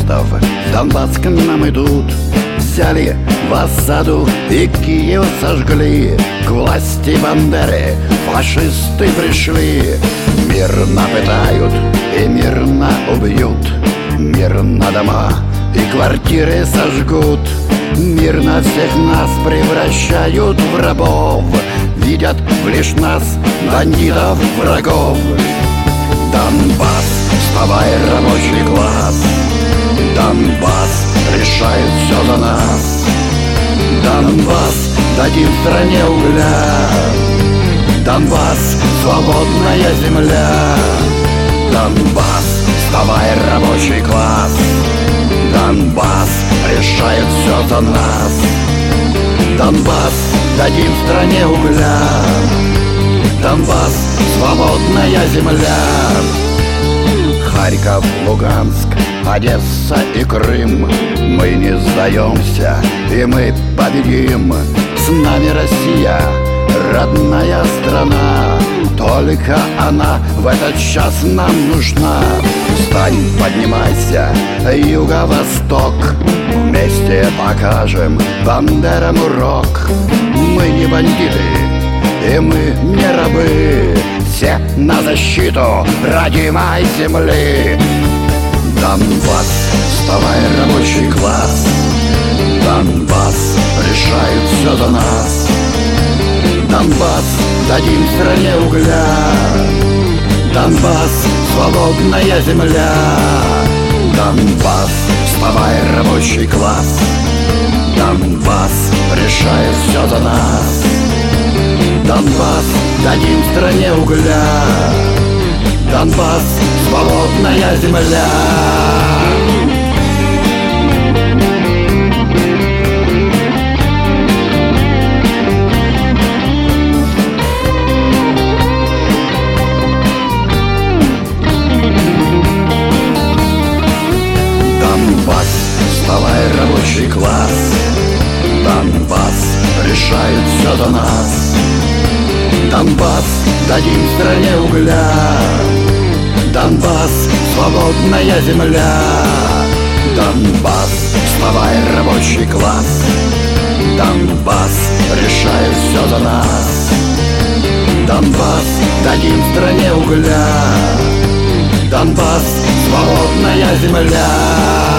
коммунистов в Донбасс к нам идут. Взяли в осаду и Киев сожгли. К власти Бандеры фашисты пришли. Мирно пытают и мирно убьют. Мирно дома и квартиры сожгут. Мирно всех нас превращают в рабов. Видят лишь нас, бандитов, врагов. Донбасс, вставай, рабочий класс. Донбасс решает все за нас. Донбасс, дадим стране угля. Донбасс, свободная земля. Донбасс, вставай, рабочий класс. Донбасс решает все за нас. Донбасс, дадим стране угля. Донбасс, свободная земля. Харьков, Луганск, Одесса и Крым. Мы не сдаемся, и мы победим. С нами Россия, родная страна. Только она в этот час нам нужна. Встань, поднимайся, юго-восток. Вместе покажем бандерам урок. Мы не бандиты, и мы не рабы. Все на защиту родимой земли. Донбасс, вставай, рабочий класс. Донбасс решает все за нас. Донбасс, дадим стране угля. Донбасс, свободная земля. Донбасс, вставай, рабочий класс. Донбасс решает все за нас. Донбасс, дадим стране угля. Донбасс, свободная земля. Донбасс, вставай, рабочий класс. Донбасс решает все за нас. Донбасс, дадим стране угля. Донбасс, свободная земля. Донбасс, вставай, рабочий класс. Донбасс решает все за нас. Донбасс, дадим стране угля. Донбасс, свободная земля.